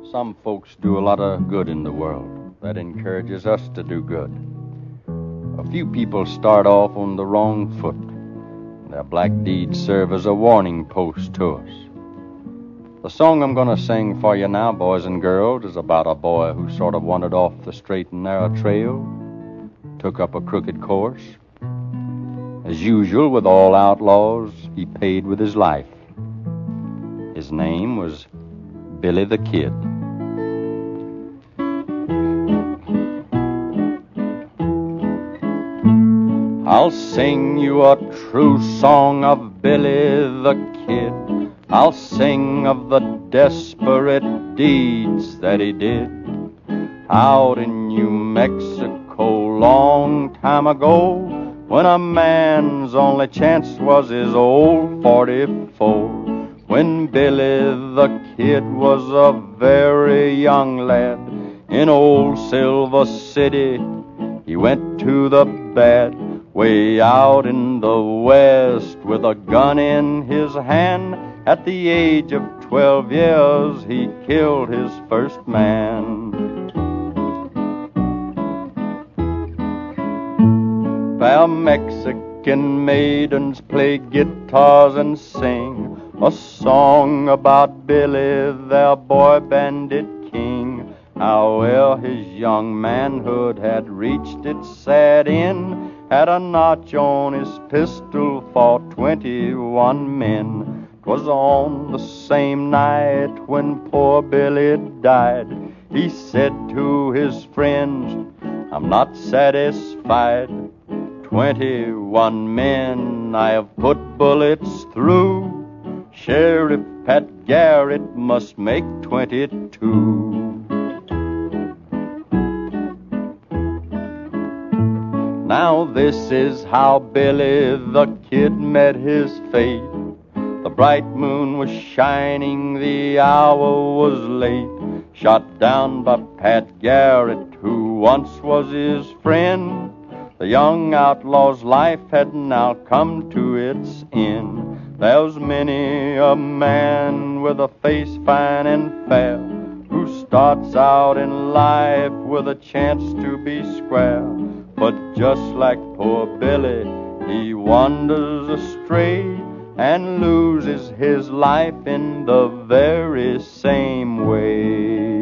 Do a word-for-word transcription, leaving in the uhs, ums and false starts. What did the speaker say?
Some folks do a lot of good in the world. That encourages us to do good. A few people start off on the wrong foot. Their black deeds serve as a warning post to us. The song I'm going to sing for you now, boys and girls, is about a boy who sort of wandered off the straight and narrow trail, took up a crooked course. As usual with all outlaws, he paid with his life. His name was Billy the Kid. I'll sing you a true song of Billy the Kid. I'll sing of the desperate deeds that he did out in New Mexico long time ago, when a man's only chance was his old forty-four. When Billy the Kid was a very young lad in old Silver City, he went to the bad. Way out in the west with a gun in his hand, at the age of twelve years he killed his first man. Fair Mexican maidens play guitars and sing a song about Billy, their boy bandit king. How well his young manhood had reached its sad end. Had a notch on his pistol for twenty-one men. 'Twas on the same night when poor Billy died. He said to his friends, I'm not satisfied. Twenty-one men I have put bullets through. Sheriff Pat Garrett must make twenty-two. Now this is how Billy the Kid met his fate. The bright moon was shining, the hour was late. Shot down by Pat Garrett, who once was his friend. The young outlaw's life had now come to its end. There's many a man with a face fine and fair, who starts out in life with a chance to be square. But just like poor Billy, he wanders astray and loses his life in the very same way.